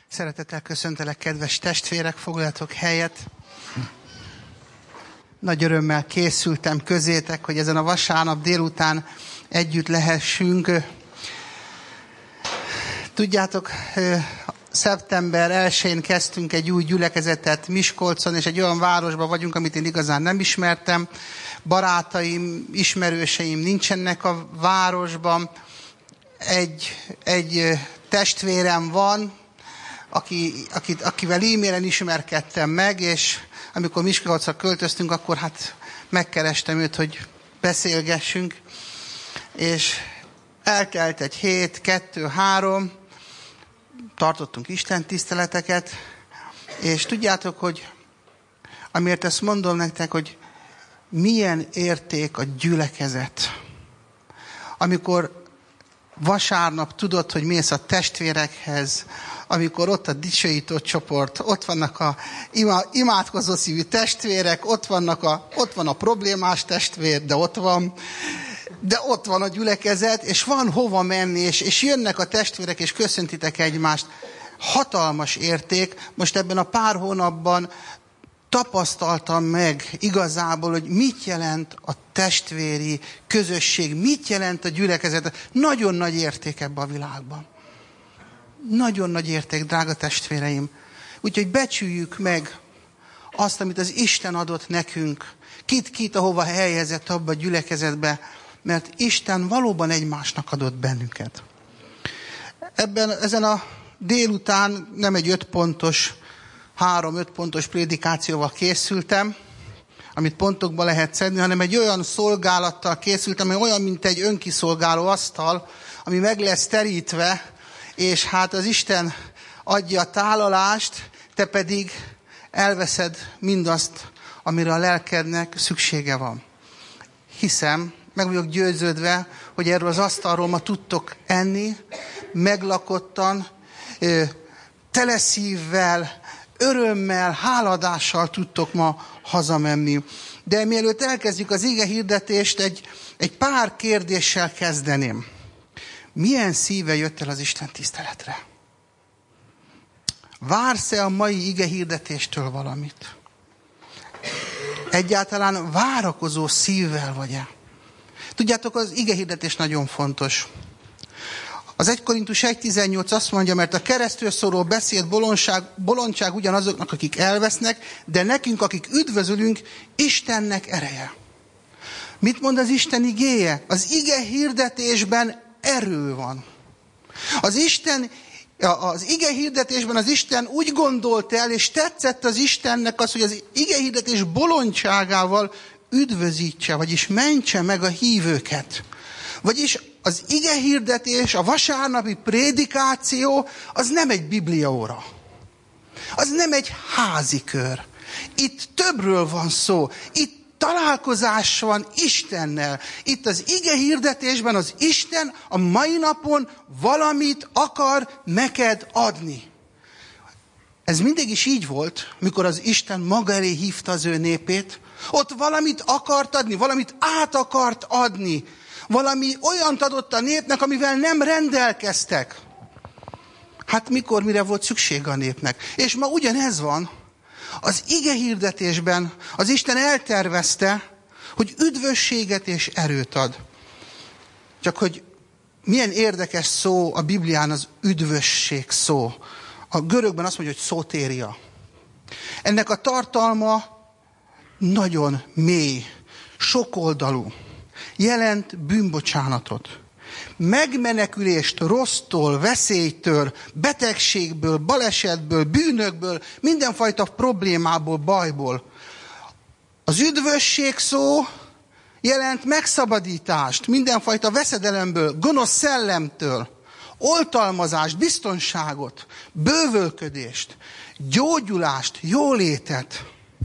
Szeretettel köszöntelek, kedves testvérek, foglaljatok helyet. Nagy örömmel készültem közétek, hogy ezen a vasárnap délután együtt lehessünk. Tudjátok, szeptember 1-én kezdtünk egy új gyülekezetet Miskolcon, és egy olyan városban vagyunk, amit én igazán nem ismertem. Barátaim, ismerőseim nincsenek a városban. Egy testvérem van, akivel e-mailen ismerkedtem meg, és amikor Miskolcra költöztünk, akkor hát megkerestem őt, hogy beszélgessünk. És eltelt egy hét, 2-3, tartottunk istentiszteleteket, és tudjátok, hogy amiért ezt mondom nektek, hogy milyen érték a gyülekezet. Amikor vasárnap tudod, hogy mész a testvérekhez, amikor ott a dicsőítő csoport, ott vannak a imádkozó szívű testvérek, ott van a problémás testvér, de ott van a gyülekezet, és van hova menni, és jönnek a testvérek, és köszöntitek egymást. Hatalmas érték. Most ebben a pár hónapban tapasztaltam meg igazából, hogy mit jelent a testvéri közösség, mit jelent a gyülekezet. Nagyon nagy érték ebben a világban. Nagyon nagy érték, drága testvéreim. Úgyhogy becsüljük meg azt, amit az Isten adott nekünk. Kit ahova helyezett abba a gyülekezetbe, mert Isten valóban egymásnak adott bennünket. Ezen a délután nem egy 3-5 pontos prédikációval készültem, amit pontokba lehet szedni, hanem egy olyan szolgálattal készültem, ami olyan, mint egy önkiszolgáló asztal, ami meg lesz terítve, és hát az Isten adja a tálalást, te pedig elveszed mindazt, amire a lelkednek szüksége van. Hiszem, meg vagyok győződve, hogy erről az asztalról ma tudtok enni, meglakottan, tele szívvel, örömmel, háladással tudtok ma hazamenni. De mielőtt elkezdjük az ige hirdetést, egy pár kérdéssel kezdeném. Milyen szíve jött el az Isten tiszteletre? Vársz-e a mai ige hirdetéstől valamit? Egyáltalán várakozó szívvel vagy-e? Tudjátok, az ige hirdetés nagyon fontos. Az 1 Korintus 1.18 azt mondja, mert a keresztül szóló beszéd bolondság ugyanazoknak, akik elvesznek, de nekünk, akik üdvözölünk, Istennek ereje. Mit mond az Isten igéje? Az ige hirdetésben erő van. Az ige hirdetésben az Isten úgy gondolt el, és tetszett az Istennek az, hogy az ige hirdetés bolondságával üdvözítse, vagyis mentse meg a hívőket. Vagyis az ige hirdetés, a vasárnapi prédikáció, az nem egy bibliaóra. Az nem egy házikör. Itt többről van szó. Itt találkozás van Istennel. Itt az ige hirdetésben az Isten a mai napon valamit akar neked adni. Ez mindig is így volt, mikor az Isten maga elé hívta az ő népét. Ott valamit akart adni, valamit át akart adni. Valami olyant adott a népnek, amivel nem rendelkeztek. Hát mire volt szüksége a népnek? És ma ugyanez van. Az ige hirdetésben az Isten eltervezte, hogy üdvösséget és erőt ad. Csak hogy milyen érdekes szó a Biblián az üdvösség szó. A görögben azt mondja, hogy szótéria. Ennek a tartalma nagyon mély, sokoldalú. Jelent bűnbocsánatot. Megmenekülést rossztól, veszélytől, betegségből, balesetből, bűnökből, mindenfajta problémából, bajból. Az üdvösség szó jelent megszabadítást mindenfajta veszedelemből, gonosz szellemtől, oltalmazást, biztonságot, bővölködést, gyógyulást, jólétet.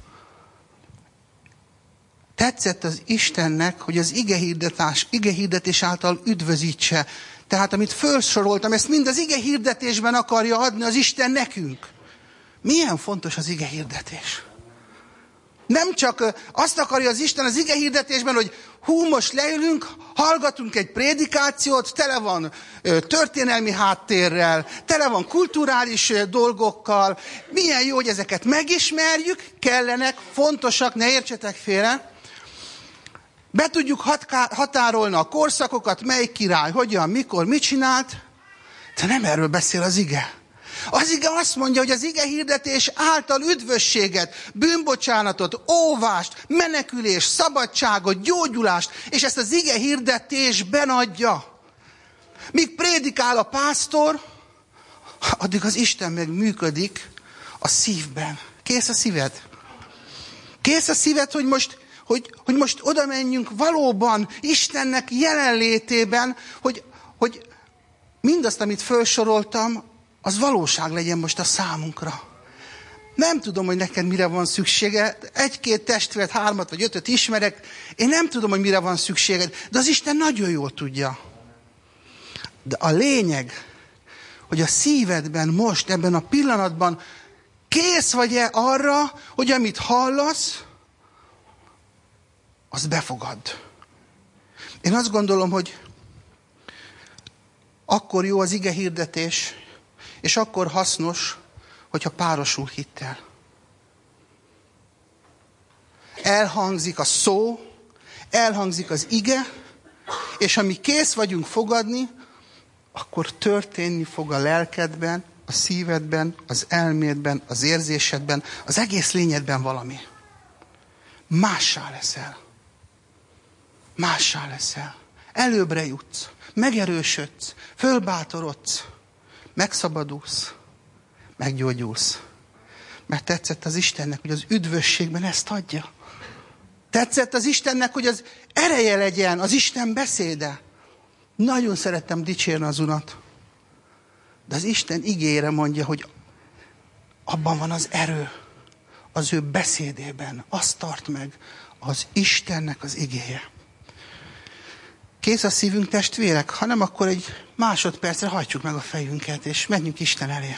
Tetszett az Istennek, hogy az ige hirdetés által üdvözítse. Tehát amit felsoroltam, ezt mind az ige hirdetésben akarja adni az Isten nekünk. Milyen fontos az ige hirdetés? Nem csak azt akarja az Isten az ige hirdetésben, hogy most leülünk, hallgatunk egy prédikációt, tele van történelmi háttérrel, tele van kulturális dolgokkal. Milyen jó, hogy ezeket megismerjük, kellenek, fontosak, ne értsetek félre. Be tudjuk határolni a korszakokat, melyik király, hogyan, mikor, mit csinált, de nem erről beszél az ige. Az ige azt mondja, hogy az ige hirdetés által üdvösséget, bűnbocsánatot, óvást, menekülést, szabadságot, gyógyulást, és ezt az ige hirdetésben adja. Míg prédikál a pásztor, addig az Isten meg működik a szívben. Kész a szíved? Kész a szíved, hogy most oda menjünk valóban Istennek jelenlétében, hogy mindazt, amit felsoroltam, az valóság legyen most a számunkra. Nem tudom, hogy neked mire van szüksége. 1-2 testvért, 3 vagy 5 ismerek. Én nem tudom, hogy mire van szükséged, de az Isten nagyon jól tudja. De a lényeg, hogy a szívedben most, ebben a pillanatban kész vagy-e arra, hogy amit hallasz, azt befogadd. Én azt gondolom, hogy akkor jó az ige hirdetés, és akkor hasznos, hogyha párosul hittel. Elhangzik a szó, elhangzik az ige, és ha mi kész vagyunk fogadni, akkor történni fog a lelkedben, a szívedben, az elmédben, az érzésedben, az egész lényedben valami. Mássá leszel. Mássá leszel. Előbbre jutsz, megerősödsz, fölbátorodsz, megszabadulsz, meggyógyulsz. Mert tetszett az Istennek, hogy az üdvösségben ezt adja. Tetszett az Istennek, hogy az ereje legyen, az Isten beszéde. Nagyon szerettem dicsérni az Urat. De az Isten igére mondja, hogy abban van az erő, az ő beszédében. Azt tart meg az Istennek az igéje. Kész a szívünk, testvérek? Ha nem, akkor egy másodpercre hajtsuk meg a fejünket, és menjünk Isten elé.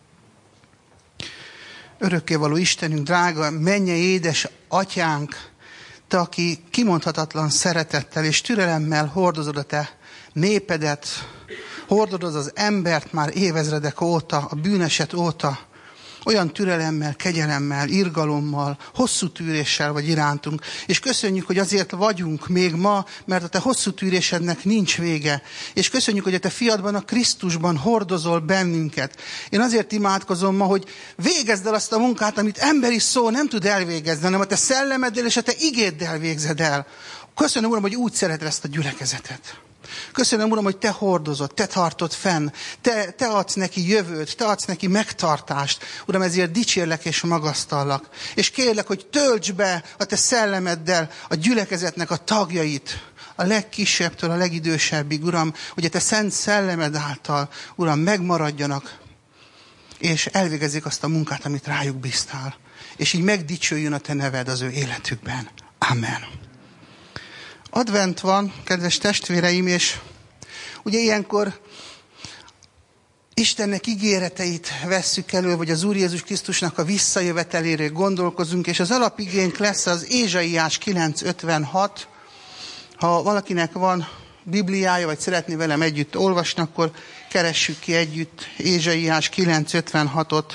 Örökkévaló Istenünk, drága, mennyei édes atyánk, te, aki kimondhatatlan szeretettel és türelemmel hordozod a te népedet, hordozod az embert már évezredek óta, a bűneset óta, olyan türelemmel, kegyelemmel, irgalommal, hosszú tűréssel vagy irántunk. És köszönjük, hogy azért vagyunk még ma, mert a te hosszú tűrésednek nincs vége. És köszönjük, hogy a te fiadban, a Krisztusban hordozol bennünket. Én azért imádkozom ma, hogy végezd el azt a munkát, amit emberi szó nem tud elvégezni, hanem a te szellemeddel és a te igéddel végzed el. Köszönöm, Uram, hogy úgy szereted ezt a gyülekezetet. Köszönöm, Uram, hogy te hordozod, te tartod fenn, te adsz neki jövőt, te adsz neki megtartást. Uram, ezért dicsérlek és magasztallak. És kérlek, hogy töltsd be a te szellemeddel a gyülekezetnek a tagjait, a legkisebbtől a legidősebbig, Uram, hogy a te szent szellemed által, Uram, megmaradjanak, és elvégezzék azt a munkát, amit rájuk bíztál. És így megdicsőjön a te neved az ő életükben. Amen. Advent van, kedves testvéreim, és ugye ilyenkor Istennek ígéreteit vesszük elő, vagy az Úr Jézus Krisztusnak a visszajöveteléről gondolkozunk, és az alapigénk lesz az Ézsaiás 9:56. Ha valakinek van Bibliája, vagy szeretné velem együtt olvasni, akkor keressük ki együtt Ézsaiás 9:56-ot.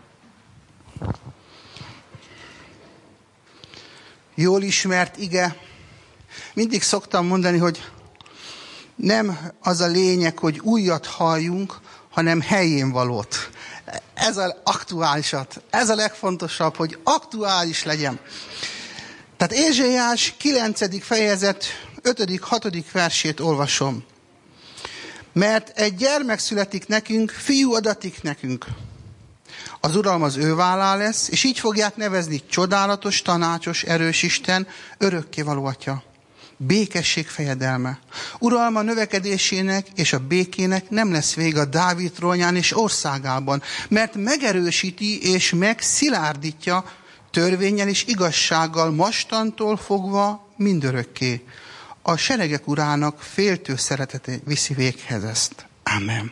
Jól ismert ige. Mindig szoktam mondani, hogy nem az a lényeg, hogy újat halljunk, hanem helyén valót. Ez az aktuálisat. Ez a legfontosabb, hogy aktuális legyen. Tehát Ézsaiás 9. fejezet 5.-6. versét olvasom. Mert egy gyermek születik nekünk, fiú adatik nekünk. Az uralom az ő vállán lesz, és így fogják nevezni: csodálatos, tanácsos, erős Isten, örökkévaló Atya. Békesség fejedelme. Uralma növekedésének és a békének nem lesz vége a Dávid trónján és országában, mert megerősíti és megszilárdítja törvénnyel és igazsággal mostantól fogva mindörökké. A seregek urának féltő szeretete viszi véghez ezt. Amen.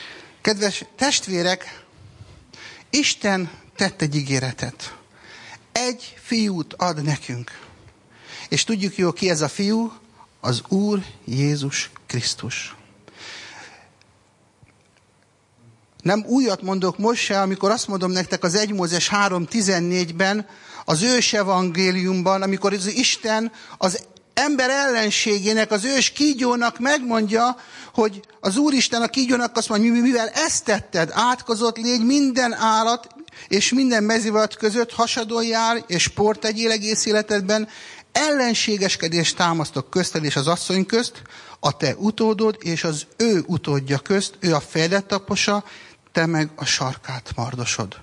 Kedves testvérek, Isten tett egy ígéretet. egy fiút ad nekünk. És tudjuk jól, ki ez a fiú? Az Úr Jézus Krisztus. Nem újat mondok most se, amikor azt mondom nektek az 1 Mózes 3:14-ben, az ős evangéliumban, amikor az Isten az ember ellenségének, az ős kígyónak megmondja, hogy az Úristen a kígyónak azt mondja, mivel ezt tetted, átkozott légy minden állat és minden mezőállat között, hasadon jár és sport tegyél egész életedben, ellenségeskedést támasztok közted és az asszony közt, a te utódod és az ő utódja közt, ő a fejedet tapossa, te meg a sarkát mardosod.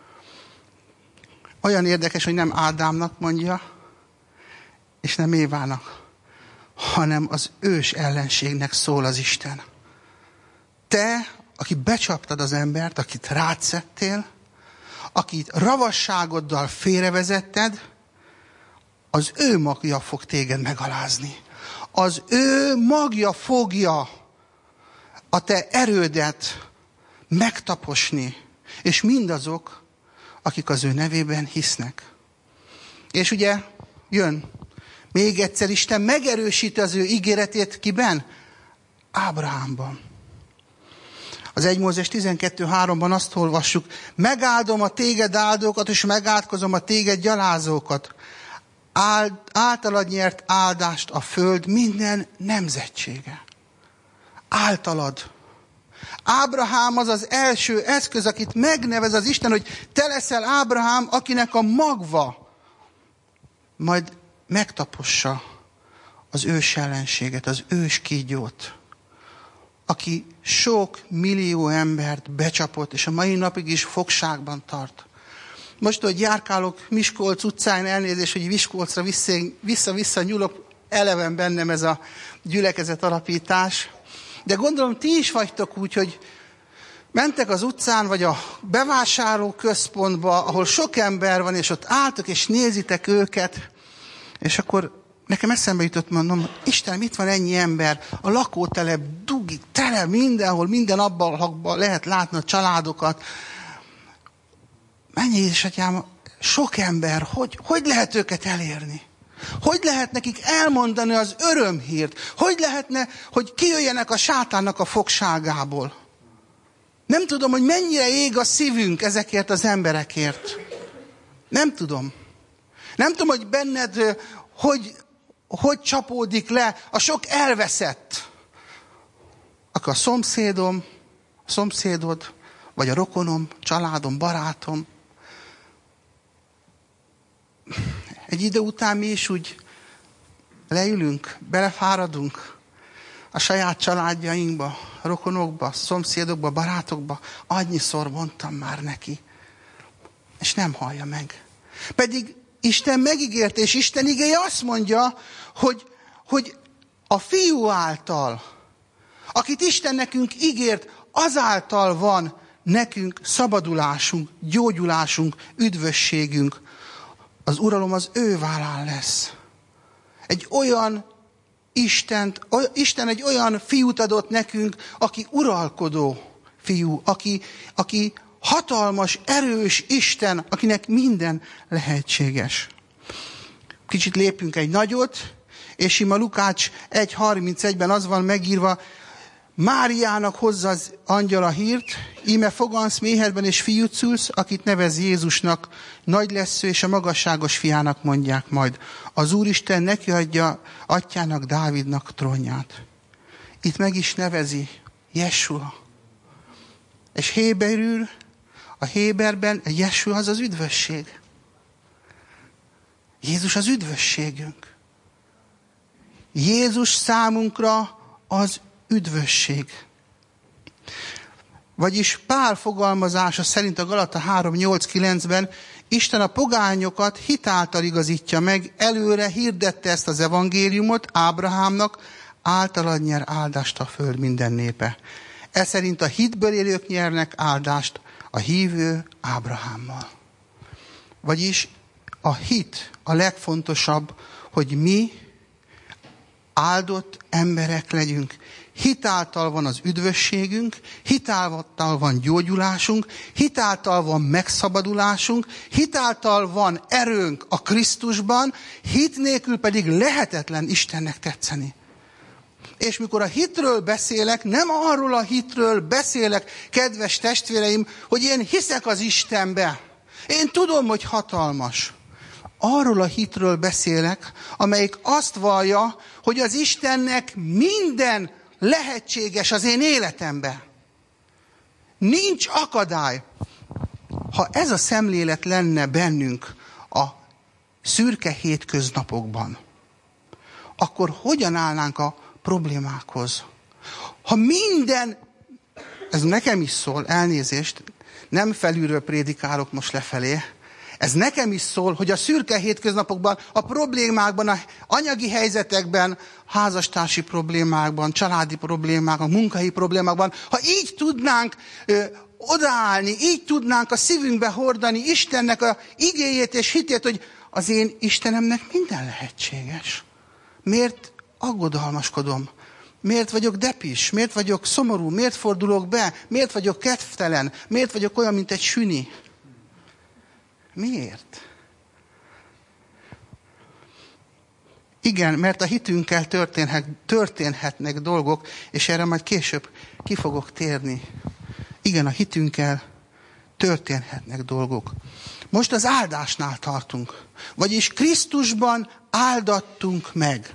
Olyan érdekes, hogy nem Ádámnak mondja, és nem Évának, hanem az ős ellenségnek szól az Isten. Te, aki becsaptad az embert, akit rád szedtél, akit ravasságoddal félrevezetted, az ő magja fog téged megalázni. Az ő magja fogja a te erődet megtaposni, és mindazok, akik az ő nevében hisznek. És ugye jön még egyszer Isten megerősíti az ő ígéretét kiben? Ábrahámban. Az 1 Mózes 12:3-ban azt olvassuk, megáldom a téged áldókat, és megátkozom a téged gyalázókat. Általad nyert áldást a föld minden nemzetsége. Általad. Ábrahám az az első eszköz, akit megnevez az Isten, hogy te leszel Ábrahám, akinek a magva majd megtapossa az ős ellenséget, az ős kígyót, aki sok millió embert becsapott, és a mai napig is fogságban tart. Most, hogy járkálok Miskolc utcán, elnézést, hogy Miskolcra vissza-vissza nyúlok, eleven bennem ez a gyülekezet alapítás. De gondolom, ti is vagytok úgy, hogy mentek az utcán, vagy a bevásárlóközpontba, ahol sok ember van, és ott álltok, és nézitek őket, és akkor nekem eszembe jutott, mondom, Istenem, itt van ennyi ember, a lakótelep dugik, tele mindenhol, minden abban lehet látni a családokat. Mennyi édesatyám, sok ember, hogy lehet őket elérni? Hogy lehet nekik elmondani az örömhírt? Hogy lehetne, hogy kijöjjenek a sátánnak a fogságából? Nem tudom, hogy mennyire ég a szívünk ezekért az emberekért. Nem tudom. Nem tudom, hogy benned hogy csapódik le a sok elveszett. Akkor a szomszédod, vagy a rokonom, családom, barátom. Egy idő után mi is úgy leülünk, belefáradunk a saját családjainkba, a rokonokba, szomszédokba, barátokba. Annyiszor mondtam már neki, és nem hallja meg. Pedig Isten megígérte, és Isten igéje azt mondja, hogy a fiú által, akit Isten nekünk ígért, azáltal van nekünk szabadulásunk, gyógyulásunk, üdvösségünk. Az uralom az ő vállán lesz. Isten egy olyan fiút adott nekünk, aki uralkodó fiú, aki hatalmas, erős Isten, akinek minden lehetséges. Kicsit lépünk egy nagyot, és ima Lukács 1:31-ben az van megírva, Máriának hozza az angyal a hírt, íme fogansz méhedben és fiút szülsz, akit nevez Jézusnak, nagy lesz ő, és a magasságos fiának mondják majd. Az Úristen neki adja atyának, Dávidnak trónját. Itt meg is nevezi Jesua. És héberül, a héberben Jesua az az üdvösség. Jézus az üdvösségünk. Jézus számunkra az üdvösség. Vagyis Pál fogalmazása szerint a Galata 3:8-9-ben Isten a pogányokat hitáltal igazítja meg, előre hirdette ezt az evangéliumot Ábrahámnak, általad nyer áldást a föld minden népe. Ez szerint a hitből élők nyernek áldást, a hívő Ábrahámmal. Vagyis a hit a legfontosabb, hogy mi áldott emberek legyünk. hitáltal van az üdvösségünk, hitáltal van gyógyulásunk, hitáltal van megszabadulásunk, hitáltal van erőnk a Krisztusban, hit nélkül pedig lehetetlen Istennek tetszeni. És mikor a hitről beszélek, nem arról a hitről beszélek, kedves testvéreim, hogy én hiszek az Istenbe. Én tudom, hogy hatalmas. Arról a hitről beszélek, amelyik azt vallja, hogy az Istennek minden lehetséges az én életemben. Nincs akadály. Ha ez a szemlélet lenne bennünk a szürke hétköznapokban, akkor hogyan állnánk a problémákhoz? Ha minden, ez nekem is szól, elnézést, nem felülről prédikálok most lefelé, ez nekem is szól, hogy a szürke hétköznapokban, a problémákban, a anyagi helyzetekben, házastársi problémákban, családi problémákban, munkahelyi problémákban, ha így tudnánk odaállni, így tudnánk a szívünkbe hordani Istennek a igéjét és hitét, hogy az én Istenemnek minden lehetséges. Miért aggodalmaskodom? Miért vagyok depis? Miért vagyok szomorú? Miért fordulok be? Miért vagyok kedvtelen? Miért vagyok olyan, mint egy süni? Miért? Igen, mert a hitünkkel történhetnek dolgok, és erre majd később ki fogok térni. Igen, a hitünkkel történhetnek dolgok. Most az áldásnál tartunk. Vagyis Krisztusban áldattunk meg.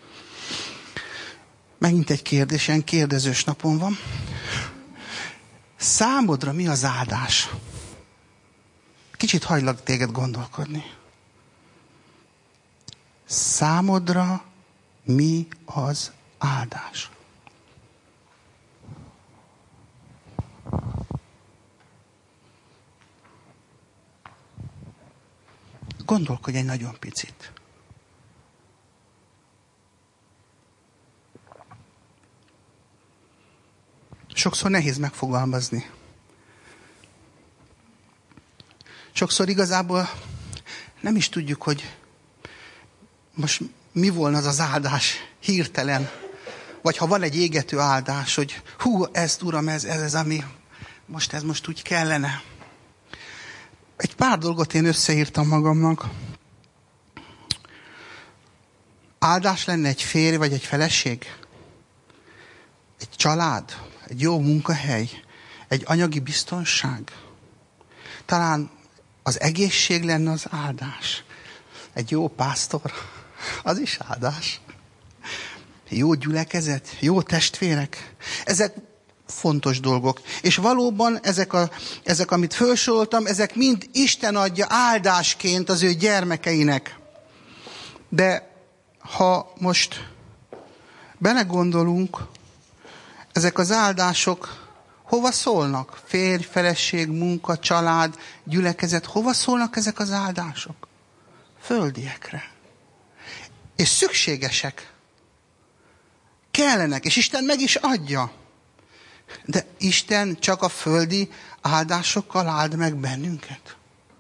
Megint egy kérdés, ilyen kérdezős napon van. Számodra mi az áldás? Kicsit hagylak téged gondolkodni. Számodra mi az áldás? Gondolkodj egy nagyon picit. Sokszor nehéz megfogalmazni. Sokszor igazából nem is tudjuk, hogy most mi volna az áldás hirtelen. Vagy ha van egy égető áldás, hogy ezt Uram, ez ami ez most úgy kellene. Egy pár dolgot én összeírtam magamnak. Áldás lenne egy férj vagy egy feleség? Egy család? Egy jó munkahely? Egy anyagi biztonság? Talán az egészség lenne az áldás. Egy jó pásztor? Az is áldás. Jó gyülekezet? Jó testvérek? Ezek fontos dolgok. És valóban ezek amit felsoroltam, ezek mind Isten adja áldásként az ő gyermekeinek. De ha most belegondolunk, ezek az áldások hova szólnak? Férj, feleség, munka, család, gyülekezet. Hova szólnak ezek az áldások? Földiekre. És szükségesek. Kellenek, és Isten meg is adja. De Isten csak a földi áldásokkal áld meg bennünket.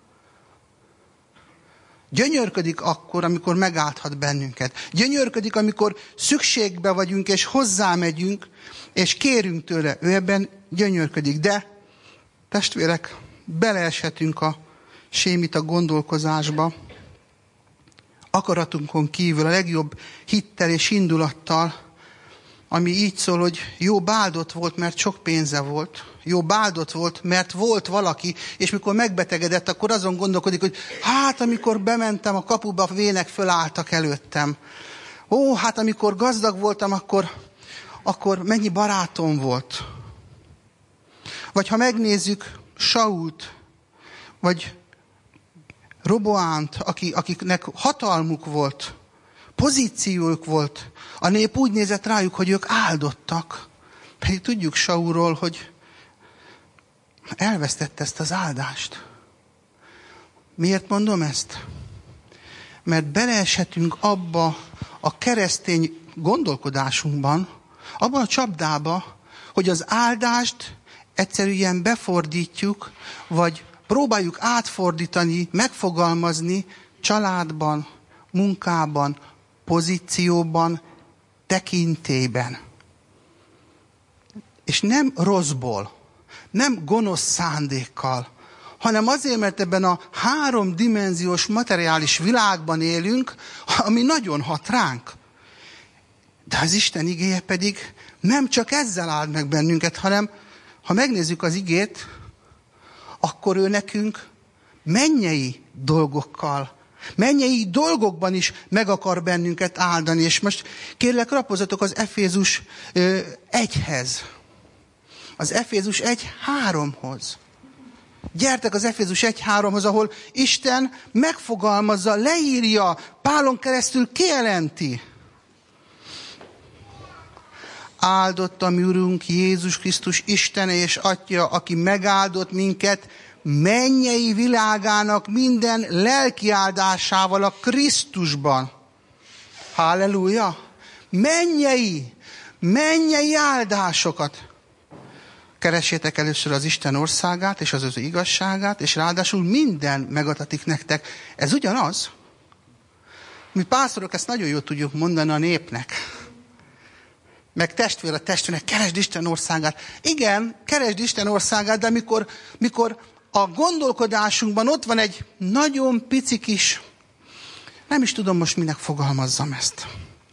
Gyönyörködik akkor, amikor megáldhat bennünket. Gyönyörködik, amikor szükségbe vagyunk, és hozzámegyünk, és kérünk tőle. Ő ebben gyönyörködik. De, testvérek, beleeshetünk a sémita gondolkozásba. Akaratunkon kívül a legjobb hittel és indulattal, ami így szól, hogy Jobb áldott volt, mert sok pénze volt. Jobb áldott volt, mert volt valaki, és mikor megbetegedett, akkor azon gondolkodik, hogy amikor bementem a kapuba, vének fölálltak előttem. Amikor gazdag voltam, akkor mennyi barátom volt. Vagy ha megnézzük Sault, vagy Roboánt, akiknek hatalmuk volt, pozíciójuk volt, a nép úgy nézett rájuk, hogy ők áldottak. Pedig tudjuk Saulról, hogy elvesztette ezt az áldást. Miért mondom ezt? Mert beleeshetünk abba a keresztény gondolkodásunkban, abban a csapdába, hogy az áldást egyszerűen befordítjuk, vagy próbáljuk átfordítani, megfogalmazni családban, munkában, pozícióban, tekintélyben. És nem rosszból, nem gonosz szándékkal, hanem azért, mert ebben a 3-dimenziós materiális világban élünk, ami nagyon hat ránk. De az Isten igéje pedig nem csak ezzel áld meg bennünket, hanem ha megnézzük az igét, akkor ő nekünk mennyei dolgokkal, mennyei dolgokban is meg akar bennünket áldani. És most kérlek, lapozzatok az Efézus 1-hez. Az Efézus 1:3-hoz. Gyertek az Efézus 1:3-hoz, ahol Isten megfogalmazza, leírja, Pálon keresztül kijelenti. Áldott a mi Urunk Jézus Krisztus Istene és Atya, aki megáldott minket mennyei világának minden lelki áldásával a Krisztusban. Halleluja! Mennyei áldásokat. Keressétek először az Isten országát és az ő igazságát, és ráadásul minden megadatik nektek. Ez ugyanaz. Mi pásztorok ezt nagyon jól tudjuk mondani a népnek. Meg testvér a testvérnek, keresd Isten országát. Igen, keresd Isten országát, de mikor a gondolkodásunkban ott van egy nagyon pici kis, nem is tudom most minek fogalmazzam ezt.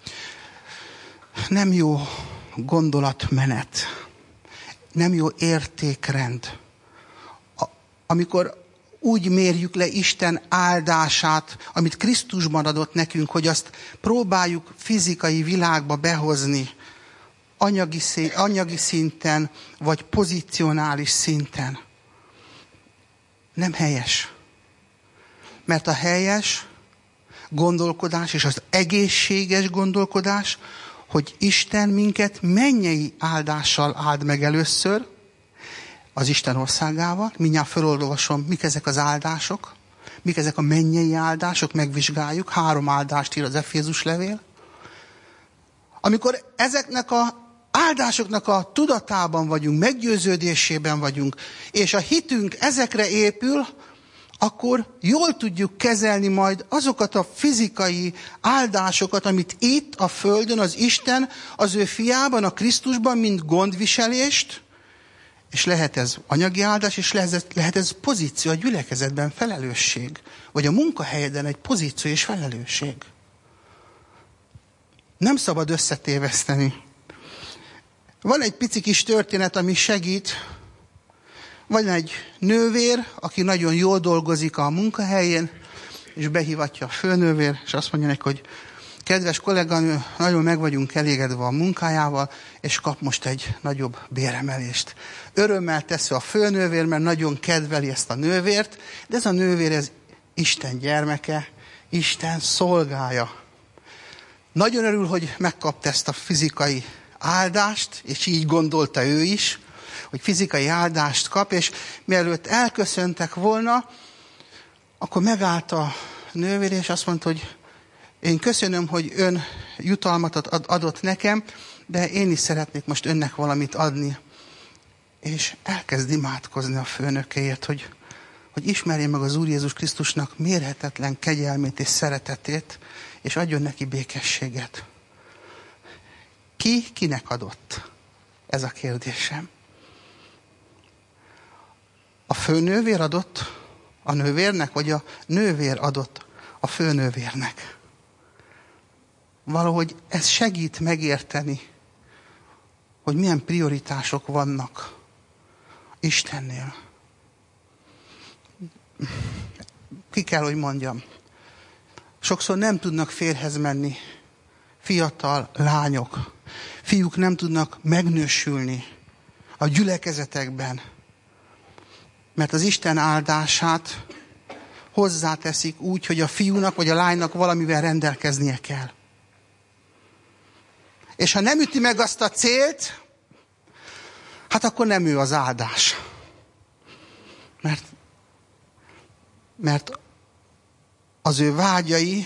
Nem jó gondolatmenet. Nem jó értékrend. Amikor úgy mérjük le Isten áldását, amit Krisztusban adott nekünk, hogy azt próbáljuk fizikai világba behozni, anyagi szinten, vagy pozicionális szinten. Nem helyes. Mert a helyes gondolkodás és az egészséges gondolkodás, hogy Isten minket mennyei áldással áld meg először, az Isten országával. Mindjárt felolvasom, mik ezek az áldások, mik ezek a mennyei áldások, megvizsgáljuk. 3 áldást ír az Efézus levél. Amikor ezeknek a áldásoknak a tudatában vagyunk, meggyőződésében vagyunk, és a hitünk ezekre épül, akkor jól tudjuk kezelni majd azokat a fizikai áldásokat, amit itt a földön az Isten az ő fiában, a Krisztusban, mint gondviselést, és lehet ez anyagi áldás, és lehet ez pozíció a gyülekezetben, felelősség, vagy a munkahelyeden egy pozíció és felelősség. Nem szabad összetéveszteni. Van egy pici kis történet, ami segít. Van egy nővér, aki nagyon jól dolgozik a munkahelyén, és behívatja a főnővér, és azt mondja neki, hogy kedves kolléganő, nagyon meg vagyunk elégedve a munkájával, és kap most egy nagyobb béremelést. Örömmel teszi a főnővér, mert nagyon kedveli ezt a nővért, de ez a nővér, ez Isten gyermeke, Isten szolgája. Nagyon örül, hogy megkapta ezt a fizikai áldást, és így gondolta ő is, hogy fizikai áldást kap, és mielőtt elköszöntek volna, akkor megállt a nővér, és azt mondta, hogy én köszönöm, hogy ön jutalmat adott nekem, de én is szeretnék most önnek valamit adni. És elkezd imádkozni a főnökeért, hogy ismerje meg az Úr Jézus Krisztusnak mérhetetlen kegyelmét és szeretetét, és adjon neki békességet. Ki kinek adott? Ez a kérdésem. A főnővér adott a nővérnek, vagy a nővér adott a főnővérnek? Valahogy ez segít megérteni, hogy milyen prioritások vannak Istennél. Ki kell, hogy mondjam. Sokszor nem tudnak férjhez menni fiatal lányok. Fiúk nem tudnak megnősülni a gyülekezetekben, mert az Isten áldását hozzáteszik úgy, hogy a fiúnak vagy a lánynak valamivel rendelkeznie kell. És ha nem üti meg azt a célt, hát akkor nem ő az áldás. Mert az ő vágyai,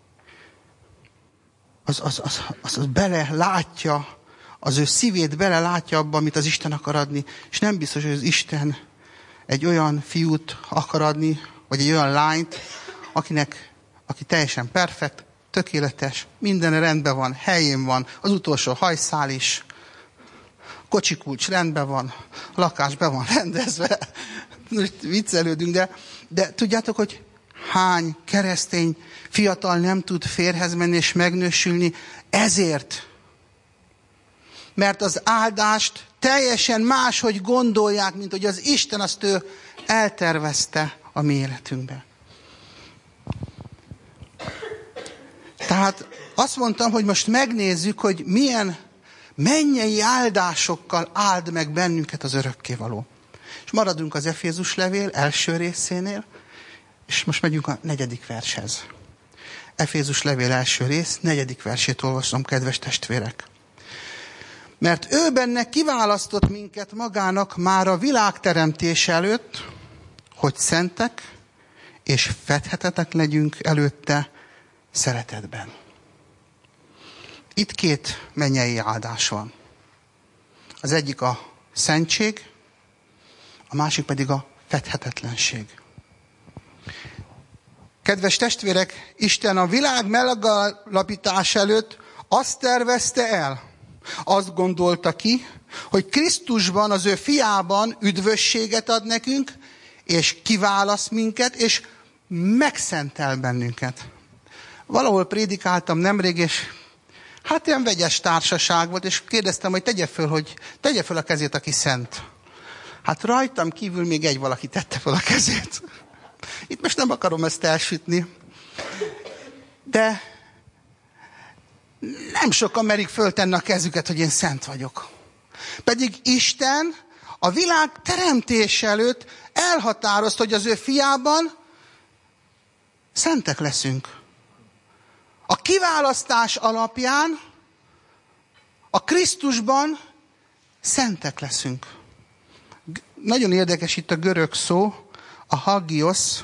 az bele látja, az ő szívét bele látja abba, amit az Isten akar adni, és nem biztos, hogy az Isten egy olyan fiút akar adni, vagy egy olyan lányt, aki teljesen perfekt, tökéletes, minden rendben van, helyén van, az utolsó hajszál is, kocsikulcs rendben van, lakás be van rendezve, most viccelődünk, de tudjátok, hogy hány keresztény fiatal nem tud férjhez menni és megnősülni ezért. Mert az áldást teljesen máshogy gondolják, mint hogy az Isten azt ő eltervezte a mi életünkbe. Tehát azt mondtam, hogy most megnézzük, hogy milyen mennyei áldásokkal áld meg bennünket az örökkévaló. És maradunk az Efézus levél első részénél, és most megyünk a 4. vershez. Efézus levél első rész, 4. versét olvasom, kedves testvérek. Mert ő benne kiválasztott minket magának már a világ teremtése előtt, hogy szentek és fedhetetek legyünk előtte szeretetben. Itt 2 mennyei áldás van. Az egyik a szentség, a másik pedig a fedhetetlenség. Kedves testvérek, Isten a világ megalapítás előtt azt tervezte el, azt gondolta ki, hogy Krisztusban, az ő fiában üdvösséget ad nekünk, és kiválaszt minket, és megszentel bennünket. Valahol prédikáltam nemrég, és hát ilyen vegyes társaság volt, és kérdeztem, hogy tegye föl a kezét, aki szent. Hát rajtam kívül még egy valaki tette föl a kezét. Itt most nem akarom ezt elsütni, de nem sokan merik föltenni a kezüket, hogy én szent vagyok. Pedig Isten a világ teremtése előtt elhatározta, hogy az ő fiában szentek leszünk. A kiválasztás alapján a Krisztusban szentek leszünk. Nagyon érdekes itt a görög szó, a hagios,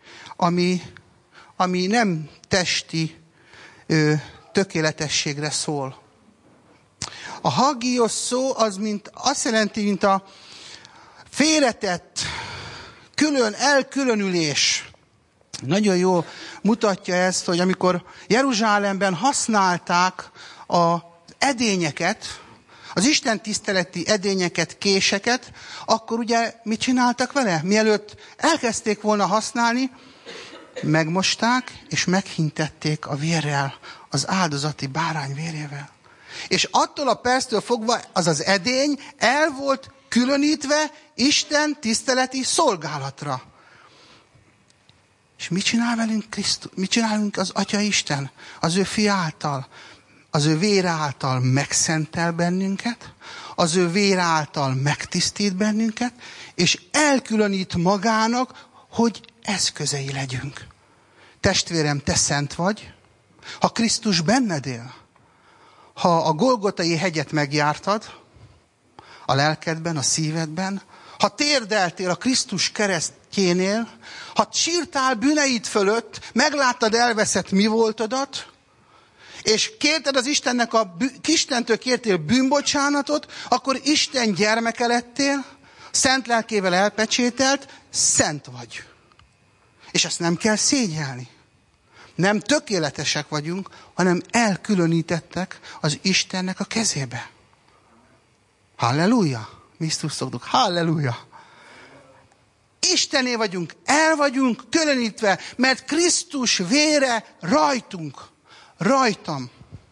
ami nem testi tökéletességre szól. A hagios szó az azt jelenti, mint a félretett, elkülönülés. Nagyon jól mutatja ezt, hogy amikor Jeruzsálemben használták az edényeket, az Isten tiszteleti edényeket, késeket, akkor ugye mit csináltak vele? Mielőtt elkezdték volna használni, megmosták és meghintették a vérrel, az áldozati bárány vérével. És attól a perctől fogva az edény el volt különítve Isten tiszteleti szolgálatra. És mit csinál velünk Krisztus? Mit csinálunk az Atya Isten? Az ő fia által, az ő vére által megszentel bennünket, az ő vére által megtisztít bennünket, és elkülönít magának, hogy eszközei legyünk. Testvérem, te szent vagy, ha Krisztus benned él, ha a Golgotai hegyet megjártad, a lelkedben, a szívedben, ha térdeltél a Krisztus keresztjénél, ha sírtál bűneid fölött, megláttad elveszett mi voltodat, és kérted az Istennek Istentől kértél bűnbocsánatot, akkor Isten gyermeke lettél, szent lelkével elpecsételt, szent vagy. És ezt nem kell szégyelni. Nem tökéletesek vagyunk, hanem elkülönítettek az Istennek a kezébe. Halleluja! Mi is szoktuk. Halleluja! Istené vagyunk, el vagyunk különítve, mert Krisztus vére rajtunk. Rajtam.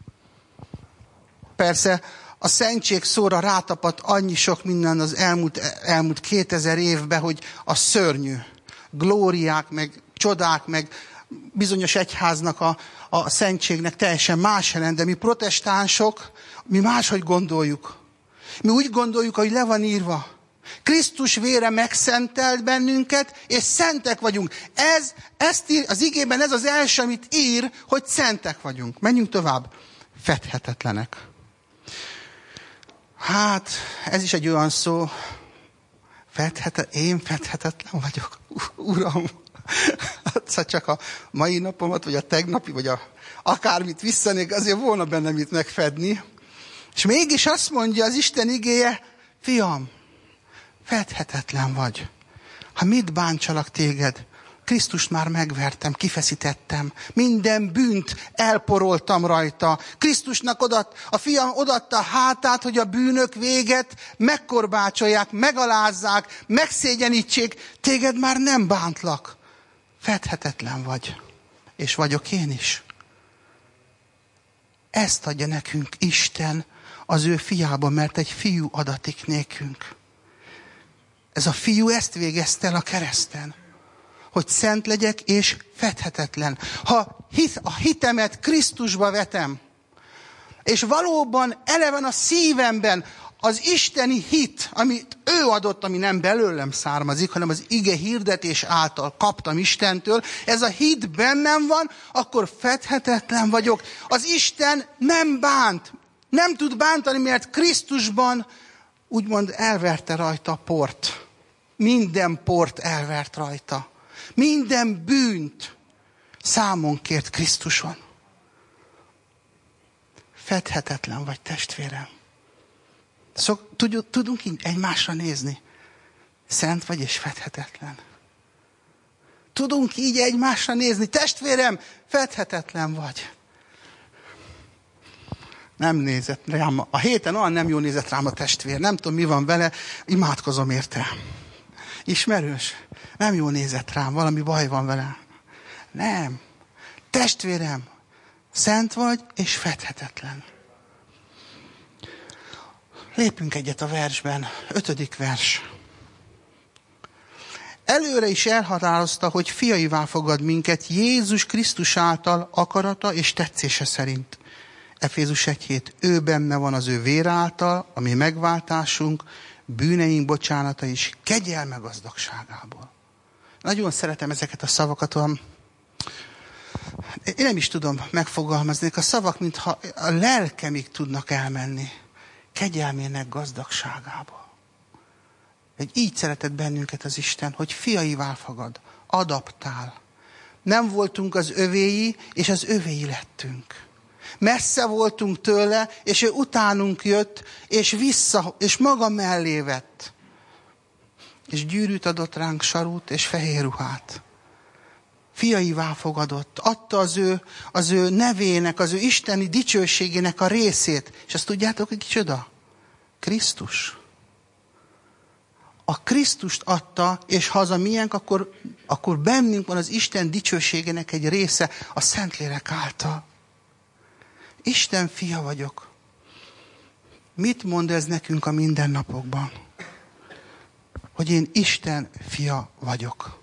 Persze a szentség szóra rátapadt annyi sok minden az elmúlt 2000 évben, hogy a szörnyű. Glóriák, meg csodák, meg bizonyos egyháznak a szentségnek teljesen más jelent, de mi protestánsok, mi máshogy gondoljuk. Mi úgy gondoljuk, hogy le van írva. Krisztus vére megszentelt bennünket, és szentek vagyunk. Az igében ez az első, amit ír, hogy szentek vagyunk. Menjünk tovább. Fedhetetlenek. Hát, ez is egy olyan szó. Én fedhetetlen vagyok. Uram, hát csak a mai napomat, vagy a tegnapi, vagy akármit visszanék, azért volna benne mit megfedni. És mégis azt mondja az Isten igéje, fiam, fedhetetlen vagy. Ha mit bántsalak téged, Krisztust már megvertem, kifeszítettem. Minden bűnt elporoltam rajta. Krisztusnak a fiam odaadta a hátát, hogy a bűnök véget megkorbácsolják, megalázzák, megszégyenítsék. Téged már nem bántlak. Fedhetetlen vagy. És vagyok én is. Ezt adja nekünk Isten az ő fiában, mert egy fiú adatik nékünk. Ez a fiú ezt végezte el a kereszten, hogy szent legyek és fedhetetlen. Ha a hitemet Krisztusba vetem, és valóban eleven a szívemben az isteni hit, amit ő adott, ami nem belőlem származik, hanem az ige hirdetés által kaptam Istentől, ez a hit bennem van, akkor fedhetetlen vagyok. Az Isten nem bánt, nem tud bántani, mert Krisztusban úgymond elverte rajta a port. Minden port elvert rajta. Minden bűnt számon kért Krisztuson. Fedhetetlen vagy, testvérem. Tudunk így egymásra nézni? Szent vagy és fedhetetlen. Tudunk így egymásra nézni? Testvérem, fedhetetlen vagy. Nem nézett rám. A héten olyan nem jól nézett rám a testvér. Nem tudom, mi van vele. Imádkozom érte. Ismerős? Nem jól nézett rám. Valami baj van vele. Nem. Testvérem, szent vagy és fedhetetlen. Lépünk egyet a versben. 5. vers. Előre is elhatározta, hogy fiaivá fogad minket Jézus Krisztus által akarata és tetszése szerint. Efézus 1:7. Ő benne van az ő vér által, ami megváltásunk, bűneink bocsánata is, kegyelme gazdagságából. Nagyon szeretem ezeket a szavakat, én nem is tudom megfogalmazni, a szavak, mintha a lelkemig tudnak elmenni. Kegyelmének gazdagságából. Így szeretett bennünket az Isten, hogy fiaivá fogad, adaptál. Nem voltunk az övéi, és az övéi lettünk. Messze voltunk tőle, és ő utánunk jött, és maga mellé vett. És gyűrűt adott ránk, sarút és fehér ruhát. Fiaivá fogadott, adta az ő nevének, az ő isteni dicsőségének a részét. És azt tudjátok, hogy kicsoda? Krisztus. A Krisztust adta, és ha az a miénk, akkor bennünk van az Isten dicsőségének egy része a Szentlélek által. Isten fia vagyok. Mit mond ez nekünk a mindennapokban? Hogy én Isten fia vagyok.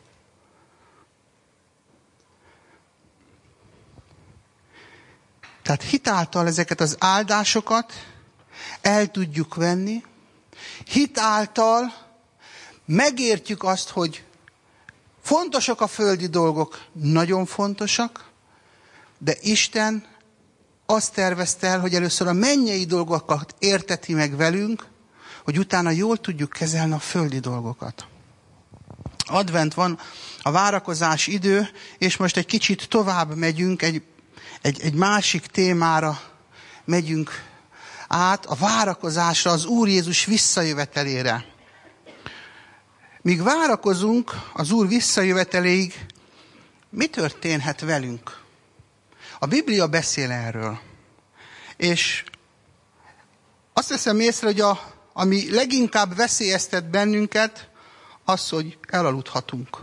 Tehát hitáltal ezeket az áldásokat el tudjuk venni. Hitáltal megértjük azt, hogy fontosak a földi dolgok, nagyon fontosak, de Isten azt tervezte el, hogy először a mennyei dolgokat érteti meg velünk, hogy utána jól tudjuk kezelni a földi dolgokat. Advent van, a várakozás idő, és most egy kicsit tovább megyünk, egy másik témára megyünk át, a várakozásra, az Úr Jézus visszajövetelére. Míg várakozunk az Úr visszajöveteléig, mi történhet velünk? A Biblia beszél erről. És azt veszem észre, hogy ami leginkább veszélyeztet bennünket, az, hogy elaludhatunk.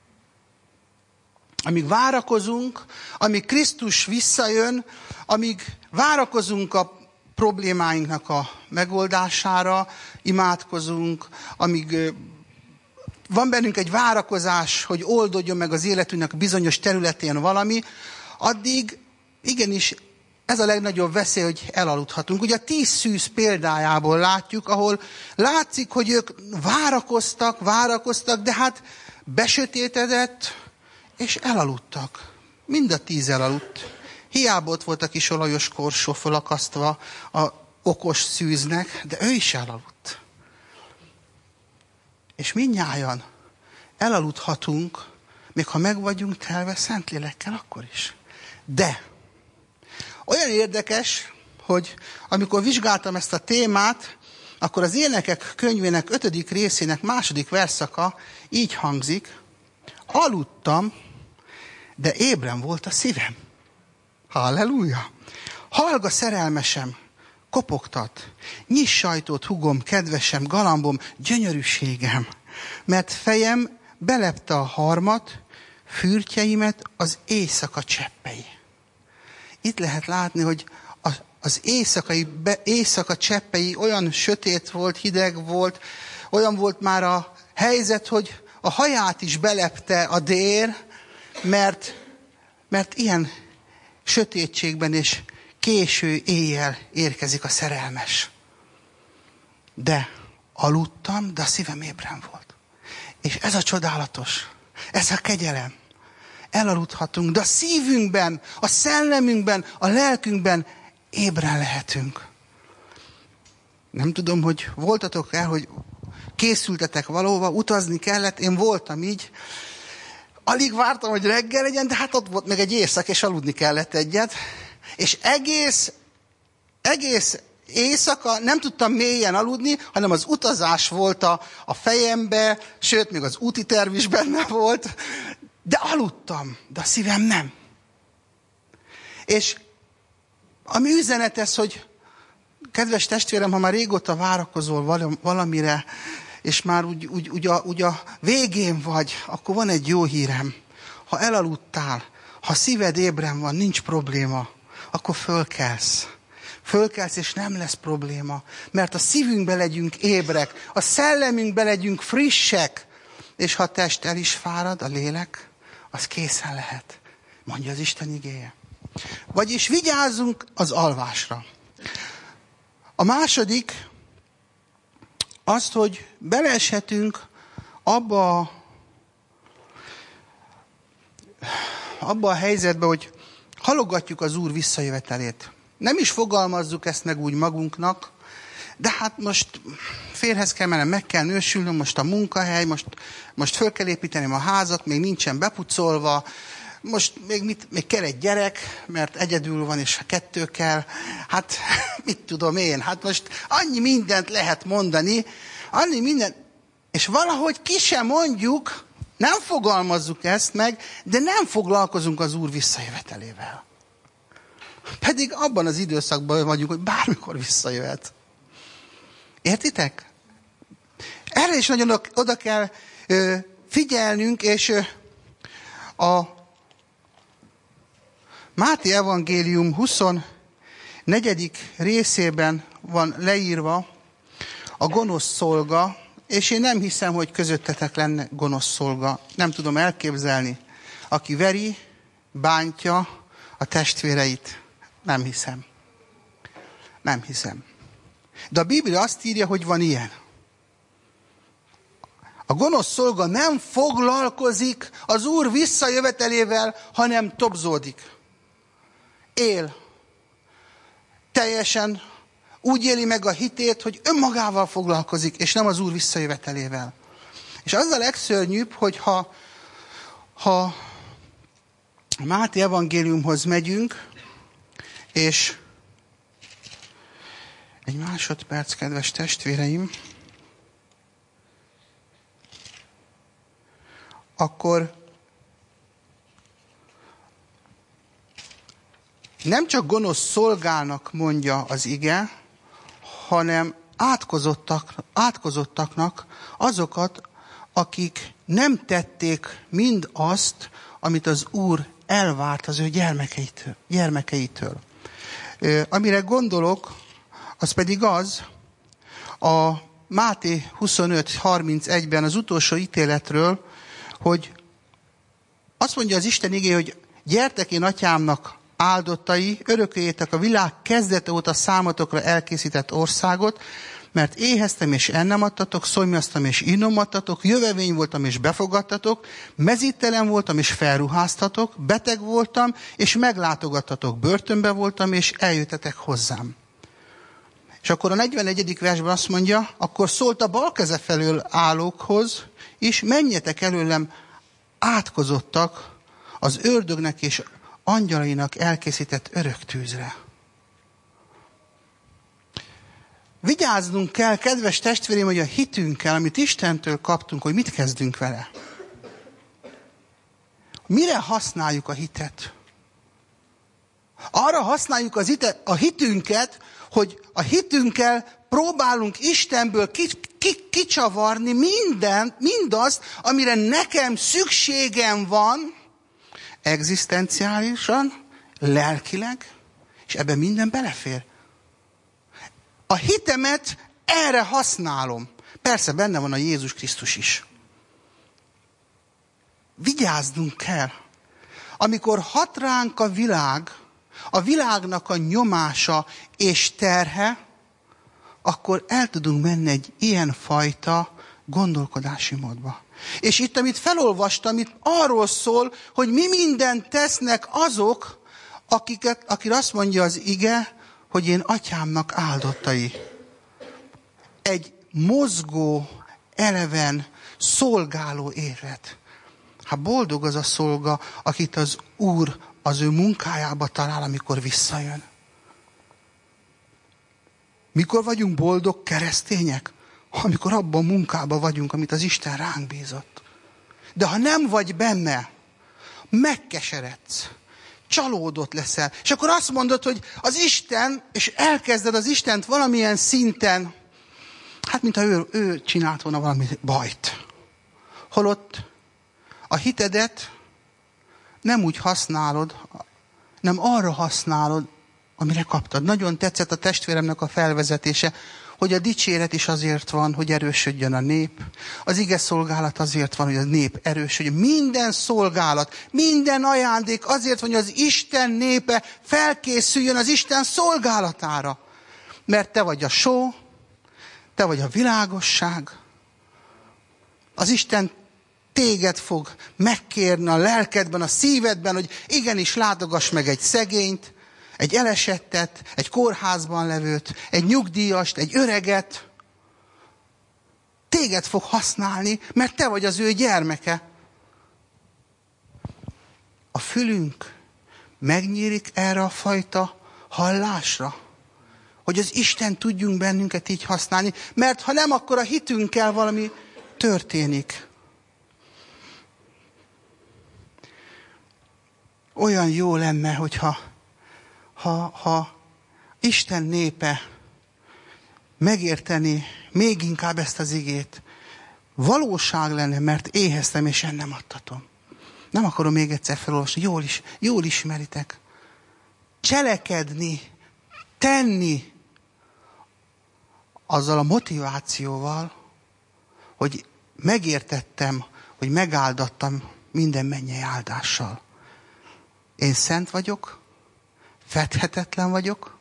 Amíg várakozunk, amíg Krisztus visszajön, amíg várakozunk a problémáinknak a megoldására, imádkozunk, amíg van bennünk egy várakozás, hogy oldódjon meg az életünknek bizonyos területén valami, addig igenis ez a legnagyobb veszély, hogy elaludhatunk. Ugye a 10 szűz példájából látjuk, ahol látszik, hogy ők várakoztak, de hát besötétedett, és elaludtak. Mind a 10 elaludt. Hiába ott volt a kis olajos korsó fölakasztva a okos szűznek, de ő is elaludt. És mindnyájan elaludhatunk, még ha meg vagyunk telve Szentlélekkel, akkor is. De olyan érdekes, hogy amikor vizsgáltam ezt a témát, akkor az Énekek könyvének 5. részének 2. versszaka így hangzik: aludtam, de ébren volt a szívem. Halleluja! Hallga, szerelmesem, kopogtat. Nyiss sajtót, hugom, kedvesem, galambom, gyönyörűségem. Mert fejem belepte a harmat, fürtjeimet az éjszaka cseppei. Itt lehet látni, hogy az éjszaka cseppei olyan sötét volt, hideg volt, olyan volt már a helyzet, hogy a haját is belepte a dér, mert ilyen sötétségben és késő éjjel érkezik a szerelmes. De aludtam, de a szívem ébren volt. És ez a csodálatos, ez a kegyelem. Elaludhatunk, de a szívünkben, a szellemünkben, a lelkünkben ébren lehetünk. Nem tudom, hogy voltatok-e, hogy készültetek valahova, utazni kellett, én voltam így. Alig vártam, hogy reggel legyen, de hát ott volt meg egy éjszak, és aludni kellett egyet. És egész éjszaka nem tudtam mélyen aludni, hanem az utazás volt a fejembe, sőt, még az úti terv is benne volt, de aludtam, de a szívem nem. És ami üzenet ez, hogy kedves testvérem, ha már régóta várakozol valamire, és már úgy a végén vagy, akkor van egy jó hírem. Ha elaludtál, ha szíved ébren van, nincs probléma, akkor fölkelsz. Fölkelsz, és nem lesz probléma. Mert a szívünkbe legyünk ébrek, a szellemünkbe legyünk frissek, és ha a test el is fárad, a lélek, az készen lehet. Mondja az Isten igéje. Vagyis vigyázzunk az alvásra. A második, azt, hogy beleeshetünk abba a helyzetbe, hogy halogatjuk az Úr visszajövetelét. Nem is fogalmazzuk ezt meg úgy magunknak, de hát most férhez kell mennem, meg kell nősülnöm, most a munkahely, most föl kell építenem a házat, még nincsen bepucolva, most még kell egy gyerek, mert egyedül van, és 2 kell. Hát, mit tudom én, hát most annyi mindent lehet mondani, és valahogy ki sem mondjuk, nem fogalmazzuk ezt meg, de nem foglalkozunk az Úr visszajövetelével. Pedig abban az időszakban vagyunk, hogy bármikor visszajöhet. Értitek? Erre is nagyon oda kell figyelnünk, és a Máté evangélium 24. részében van leírva a gonosz szolga, és én nem hiszem, hogy közöttetek lenne gonosz szolga. Nem tudom elképzelni. Aki veri, bántja a testvéreit. Nem hiszem. Nem hiszem. De a Biblia azt írja, hogy van ilyen. A gonosz szolga nem foglalkozik az Úr visszajövetelével, hanem tobzódik. Él. Teljesen úgy éli meg a hitét, hogy önmagával foglalkozik, és nem az Úr visszajövetelével. És az a legszörnyűbb, hogy ha Máté evangéliumhoz megyünk, és egy másodperc, kedves testvéreim, akkor nem csak gonosz szolgának mondja az ige, hanem átkozottaknak azokat, akik nem tették mind azt, amit az Úr elvárt az ő gyermekeitől. Amire gondolok, az pedig az, a Máté 25:31-ben az utolsó ítéletről, hogy azt mondja az Isten igéje, hogy gyertek én atyámnak áldottai, örököljétek a világ kezdete óta számotokra elkészített országot, mert éheztem és ennem adtatok, szomjaztam és innom adtatok, jövevény voltam és befogadtatok, mezítelen voltam és felruháztatok, beteg voltam és meglátogattatok, börtönbe voltam és eljöttetek hozzám. És akkor a 41. versben azt mondja, akkor szólt a bal keze felől állókhoz, és menjetek előlem átkozottak az ördögnek és angyalainak elkészített örök tűzre. Vigyáznunk kell, kedves testvérem, hogy a hitünkkel, amit Istentől kaptunk, hogy mit kezdünk vele. Mire használjuk a hitet? Arra használjuk a hitünket, hogy a hitünkkel próbálunk Istenből kicsavarni mindazt, amire nekem szükségem van, egzisztenciálisan, lelkileg, és ebben minden belefér. A hitemet erre használom. Persze benne van a Jézus Krisztus is. Vigyáznunk kell. Amikor hat ránk a világnak a nyomása és terhe, akkor el tudunk menni egy ilyen fajta gondolkodási módba. És itt, amit felolvastam, itt arról szól, hogy mi mindent tesznek azok, akik azt mondja az ige, hogy én atyámnak áldottai. Egy mozgó, eleven, szolgáló élet. Hát boldog az a szolga, akit az Úr az ő munkájába talál, amikor visszajön. Mikor vagyunk boldog keresztények? Amikor abban a munkában vagyunk, amit az Isten ránk bízott. De ha nem vagy benne, megkeseredsz, csalódott leszel, és akkor azt mondod, hogy az Isten, és elkezded az Istent valamilyen szinten, hát mintha ő csinált volna valami bajt. Holott a hitedet nem úgy használod, nem arra használod, amire kaptad. Nagyon tetszett a testvéremnek a felvezetése, hogy a dicséret is azért van, hogy erősödjön a nép. Az ige szolgálat azért van, hogy a nép erősödjön. Minden szolgálat, minden ajándék azért van, hogy az Isten népe felkészüljön az Isten szolgálatára. Mert te vagy a só, te vagy a világosság. Az Isten téged fog megkérni a lelkedben, a szívedben, hogy igenis látogass meg egy szegényt, egy elesettet, egy kórházban levőt, egy nyugdíjast, egy öreget. Téged fog használni, mert te vagy az ő gyermeke. A fülünk megnyílik erre a fajta hallásra, hogy az Isten tudjunk bennünket így használni, mert ha nem, akkor a hitünkkel valami történik. Olyan jó lenne, hogyha Isten népe megérteni még inkább ezt az igét, valóság lenne, mert éheztem, és ennem adtatom. Nem akarom még egyszer felolvasni, jól ismeritek. Cselekedni, tenni azzal a motivációval, hogy megértettem, hogy megáldattam minden mennyei áldással. Én szent vagyok, fedhetetlen vagyok,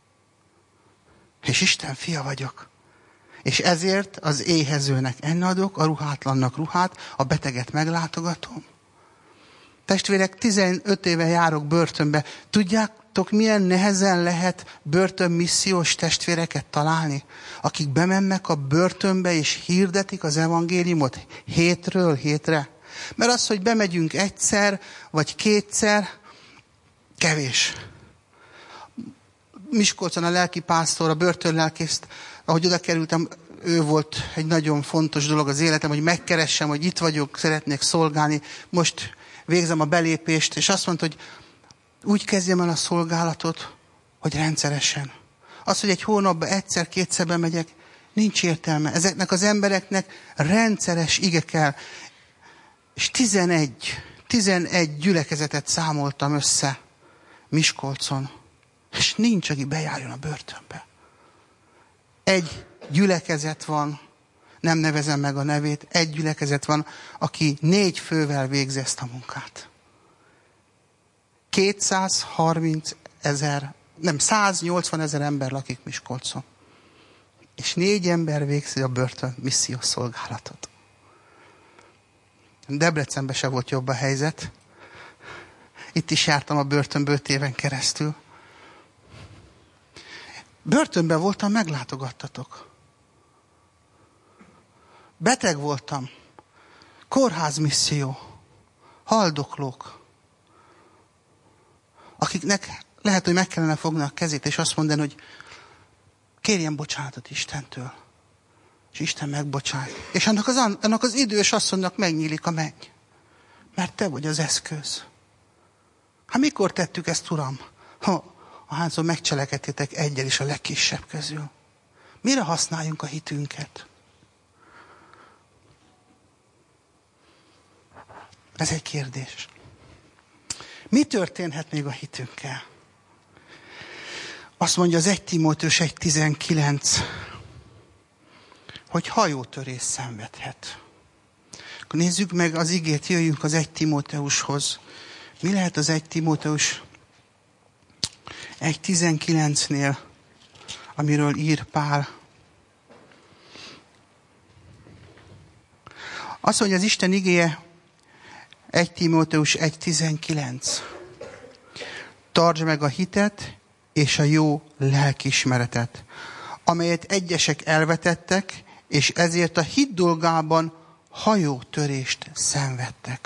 és Isten fia vagyok. És ezért az éhezőnek enni adok, a ruhátlannak ruhát, a beteget meglátogatom. Testvérek, 15 éve járok börtönbe. Tudjátok, milyen nehezen lehet börtönmissziós testvéreket találni? Akik bemennek a börtönbe és hirdetik az evangéliumot hétről hétre. Mert az, hogy bemegyünk egyszer vagy kétszer, kevés. Miskolcon a lelkipásztor, a börtönlelkészt, ahogy oda kerültem, ő volt egy nagyon fontos dolog az életem, hogy megkeressem, hogy itt vagyok, szeretnék szolgálni. Most végzem a belépést, és azt mondta, hogy úgy kezdjem el a szolgálatot, hogy rendszeresen. Az, hogy egy hónapban egyszer-kétszer bemegyek, nincs értelme. Ezeknek az embereknek rendszeres ige kell. És 11 gyülekezetet számoltam össze Miskolcon. És nincs, aki bejárjon a börtönbe. Egy gyülekezet van, nem nevezem meg a nevét, egy gyülekezet van, aki 4 fővel végzi ezt a munkát. 180 000 ember lakik Miskolcon. És 4 ember végzi a börtön missziós szolgálatot. Debrecenben se volt jobb a helyzet. Itt is jártam a börtönből 5 éven keresztül. Börtönben voltam, meglátogattatok. Beteg voltam. Kórházmisszió. Haldoklók. Akiknek lehet, hogy meg kellene fogni a kezét, és azt mondani, hogy kérjen bocsánatot Istentől. És Isten megbocsájt. És annak az idős asszonynak megnyílik a menny. Mert te vagy az eszköz. Hát mikor tettük ezt, Uram? Ahányszor megcselekedtétek egyel is a legkisebb közül. Mire használjunk a hitünket? Ez egy kérdés. Mi történhet még a hitünkkel? Azt mondja az 1 Timóteus 1.19, hogy hajótörés szenvedhet. Akkor nézzük meg az igét, jöjjünk az 1 Timóteushoz. Mi lehet az 1 Timóteus 1.19-nél, amiről ír Pál? Azt mondja az Isten igéje, 1 Timóteus 1.19. Tartsd meg a hitet és a jó lelkiismeretet, amelyet egyesek elvetettek, és ezért a hit dolgában hajótörést szenvedtek.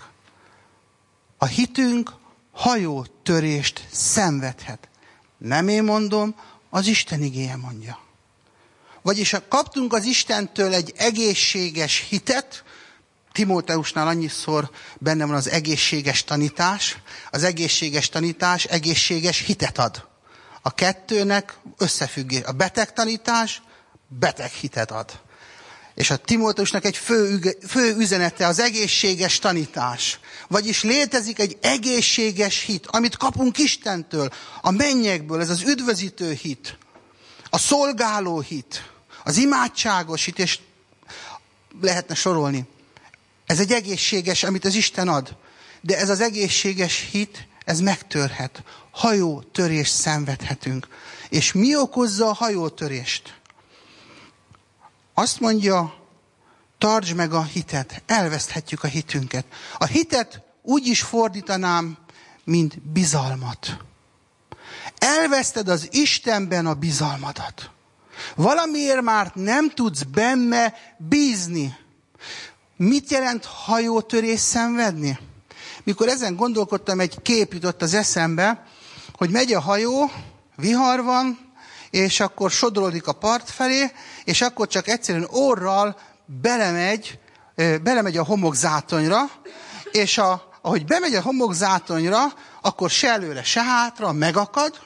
A hitünk hajótörést szenvedhet. Nem én mondom, az Isten igéje mondja. Vagyis kaptunk az Istentől egy egészséges hitet, Timóteusnál annyiszor benne van az egészséges tanítás. Az egészséges tanítás egészséges hitet ad. A kettőnek összefüggés. A beteg tanítás beteg hitet ad. És a Timóteusnak egy fő üzenete az egészséges tanítás. Vagyis létezik egy egészséges hit, amit kapunk Istentől, a mennyekből, ez az üdvözítő hit, a szolgáló hit, az imádságos hit, és lehetne sorolni. Ez egy egészséges, amit az Isten ad. De ez az egészséges hit, ez megtörhet. Hajótörést szenvedhetünk. És mi okozza a hajótörést? Azt mondja, tartsd meg a hitet. Elveszthetjük a hitünket. A hitet úgy is fordítanám, mint bizalmat. Elveszted az Istenben a bizalmadat. Valamiért már nem tudsz benne bízni. Mit jelent hajótörés szenvedni? Mikor ezen gondolkodtam, egy kép jutott az eszembe, hogy megy a hajó, vihar van, és akkor sodorodik a part felé, és akkor csak egyszerűen orral belemegy a homokzátonyra, és ahogy bemegy a homokzátonyra, akkor se előre, se hátra megakad,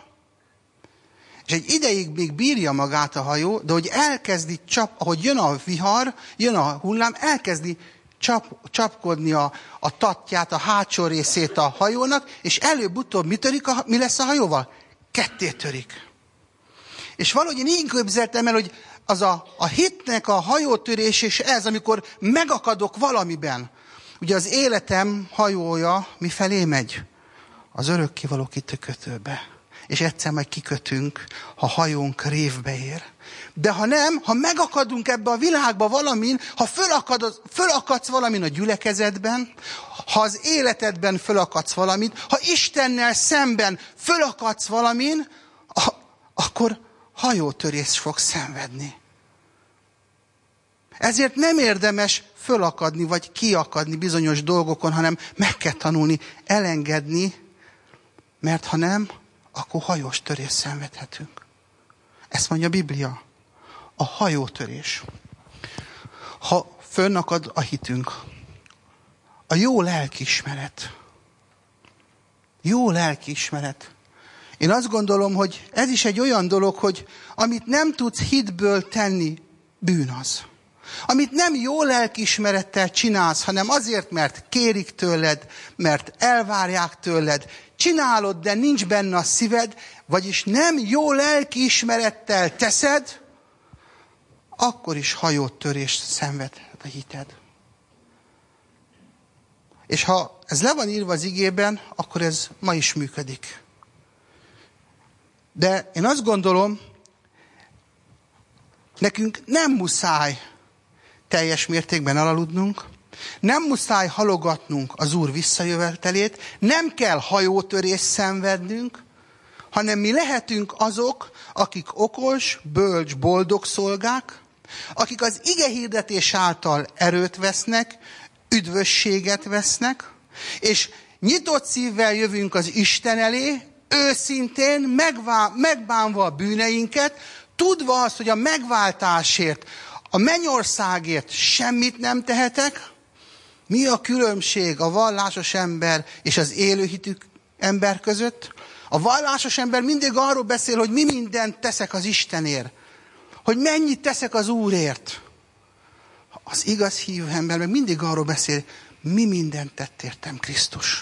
és egy ideig még bírja magát a hajó, de hogy elkezdi ahogy jön a vihar, jön a hullám, elkezdi csapkodni a tatját, a hátsó részét a hajónak, és előbb-utóbb mi lesz a hajóval? Ketté törik. És valahogy én így képzeltem el, hogy az a hitnek a hajótörés, és ez, amikor megakadok valamiben. Ugye az életem hajója mifelé megy? Az örökkévaló kikötőbe. És egyszer majd kikötünk, ha hajónk révbe ér. De ha nem, ha megakadunk ebbe a világba valamin, ha fölakadsz valamin a gyülekezetben, ha az életedben fölakadsz valamit, ha Istennel szemben fölakadsz valamin, akkor hajótörést fogsz szenvedni. Ezért nem érdemes fölakadni, vagy kiakadni bizonyos dolgokon, hanem meg kell tanulni, elengedni, mert ha nem, akkor hajós törést szenvedhetünk. Ezt mondja a Biblia. A hajótörés. Ha fönnakad a hitünk, a jó lelkiismeret. Jó lelkiismeret. Én azt gondolom, hogy ez is egy olyan dolog, hogy amit nem tudsz hitből tenni, bűn az. Amit nem jó lelkiismerettel csinálsz, hanem azért, mert kérik tőled, mert elvárják tőled, csinálod, de nincs benne a szíved, vagyis nem jó lelkiismerettel teszed, akkor is hajótörést szenvedhet a hited. És ha ez le van írva az igében, akkor ez ma is működik. De én azt gondolom, nekünk nem muszáj teljes mértékben elaludnunk, nem muszáj halogatnunk az Úr visszajövetelét, nem kell hajótörést szenvednünk, hanem mi lehetünk azok, akik okos, bölcs, boldog szolgák, akik az igehirdetés által erőt vesznek, üdvösséget vesznek, és nyitott szívvel jövünk az Isten elé, őszintén, megbánva a bűneinket, tudva azt, hogy a megváltásért, a mennyországért semmit nem tehetek, Mi a különbség a vallásos ember és az élőhitű ember között? A vallásos ember mindig arról beszél, hogy mi mindent teszek az Istenért. Hogy mennyit teszek az Úrért. Az igaz hívő ember meg mindig arról beszél, mi mindent tett értem Krisztus.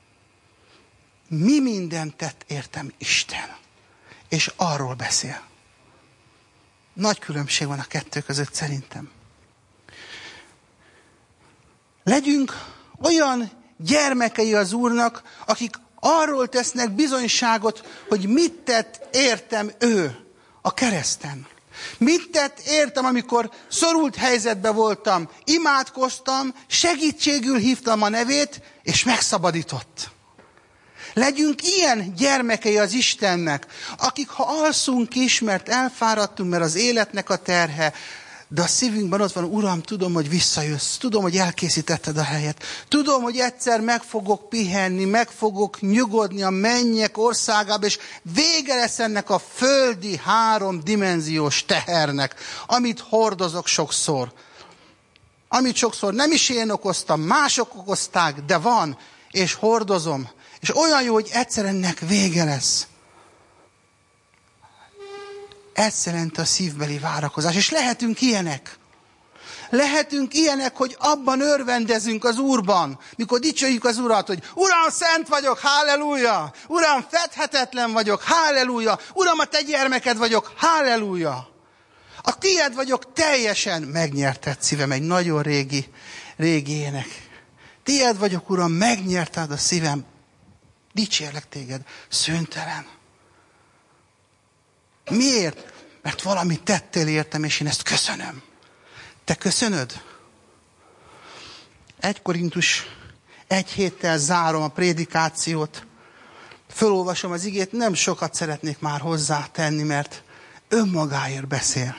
Mi mindent tett értem Isten. És arról beszél. Nagy különbség van a kettő között szerintem. Legyünk olyan gyermekei az Úrnak, akik arról tesznek bizonyságot, hogy mit tett értem ő a kereszten. Mit tett értem, amikor szorult helyzetben voltam, imádkoztam, segítségül hívtam a nevét, és megszabadított. Legyünk ilyen gyermekei az Istennek, akik ha alszunk is, mert elfáradtunk, mert az életnek a terhe, de a szívünkben ott van, Uram, tudom, hogy visszajössz, tudom, hogy elkészítetted a helyet, tudom, hogy egyszer meg fogok pihenni, meg fogok nyugodni a mennyek országába, és vége lesz ennek a földi 3-dimenziós tehernek, amit hordozok sokszor. Amit sokszor nem is én okoztam, mások okozták, de van, és hordozom. És olyan jó, hogy egyszer ennek vége lesz. Ez jelent a szívbeli várakozás. És lehetünk ilyenek. Lehetünk ilyenek, hogy abban örvendezünk az Úrban. Mikor dicsőjük az Urat, hogy Uram, szent vagyok, halleluja! Uram, fedhetetlen vagyok, halleluja! Uram, a te gyermeked vagyok, halleluja! A tied vagyok teljesen, megnyerted szívem, egy nagyon régi ének. Tied vagyok, Uram, megnyerted a szívem. Dicsérlek téged, szüntelen. Miért? Mert valamit tettél értem, és én ezt köszönöm. Te köszönöd? 1 Korintus 1 héttel zárom a prédikációt. Fölolvasom az igét, nem sokat szeretnék már hozzátenni, mert önmagáért beszél.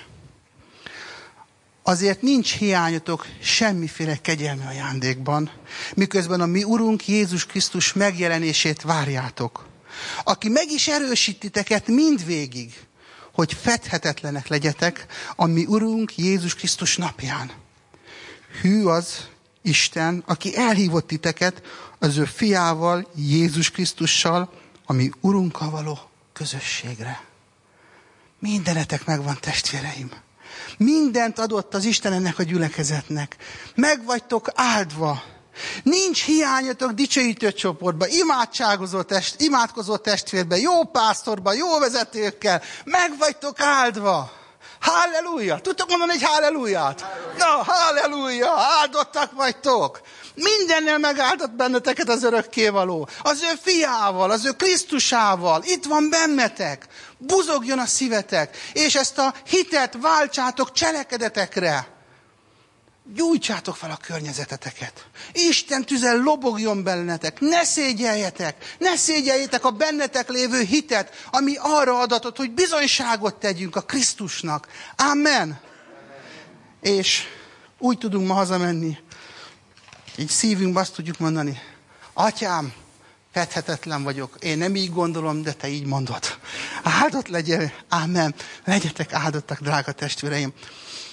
Azért nincs hiányotok semmiféle kegyelmi ajándékban, miközben a mi Urunk Jézus Krisztus megjelenését várjátok, aki meg is erősít titeket mindvégig, hogy fedhetetlenek legyetek a mi Urunk Jézus Krisztus napján. Hű az Isten, aki elhívott titeket az ő fiával, Jézus Krisztussal, a mi Urunkkal való közösségre. Mindenetek megvan, testvéreim. Mindent adott az Isten ennek a gyülekezetnek. Meg vagytok áldva. Nincs hiányatok dicsőítő csoportban, imádkozó testvérben, jó pásztorban, jó vezetőkkel. Meg vagytok áldva. Halleluja! Tudtok mondani egy halleluját? Na, halleluja! Áldottak vagytok! Mindennel megáldott benneteket az örökkévaló. Az ő fiával, az ő Krisztusával. Itt van bennetek. Buzogjon a szívetek. És ezt a hitet váltsátok cselekedetekre. Gyújtsátok fel a környezeteteket. Isten tüze lobogjon bennetek. Ne szégyeljetek. Ne szégyeljetek a bennetek lévő hitet, ami arra adatott, hogy bizonyságot tegyünk a Krisztusnak. Amen. És úgy tudunk ma hazamenni, így szívünkbe azt tudjuk mondani, Atyám, fedhetetlen vagyok. Én nem így gondolom, de te így mondod. Áldott legyen. Amen. Legyetek áldottak, drága testvéreim.